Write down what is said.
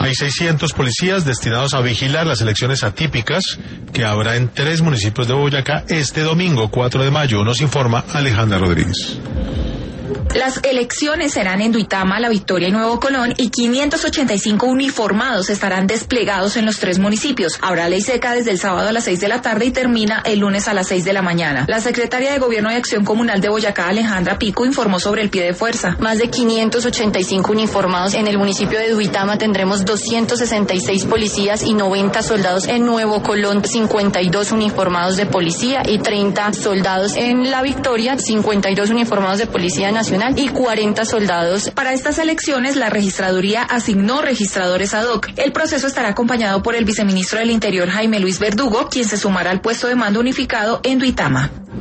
Hay 600 policías destinados a vigilar las elecciones atípicas que habrá en 3 municipios de Boyacá este domingo 4 de mayo, nos informa Alejandra Rodríguez. Las elecciones serán en Duitama, La Victoria y Nuevo Colón, y 585 uniformados estarán desplegados en los 3 municipios. Habrá ley seca desde el sábado a las 6 de la tarde y termina el lunes a las 6 de la mañana. La secretaria de Gobierno y Acción Comunal de Boyacá, Alejandra Pico, informó sobre el pie de fuerza. Más de 585 uniformados en el municipio de Duitama. Tendremos 266 policías y 90 soldados. En Nuevo Colón, 52 uniformados de policía y 30 soldados. En La Victoria, 52 uniformados de Policía Nacional y 40 soldados. Para estas elecciones, la registraduría asignó registradores ad hoc. El proceso estará acompañado por el viceministro del Interior, Jaime Luis Verdugo, quien se sumará al puesto de mando unificado en Duitama.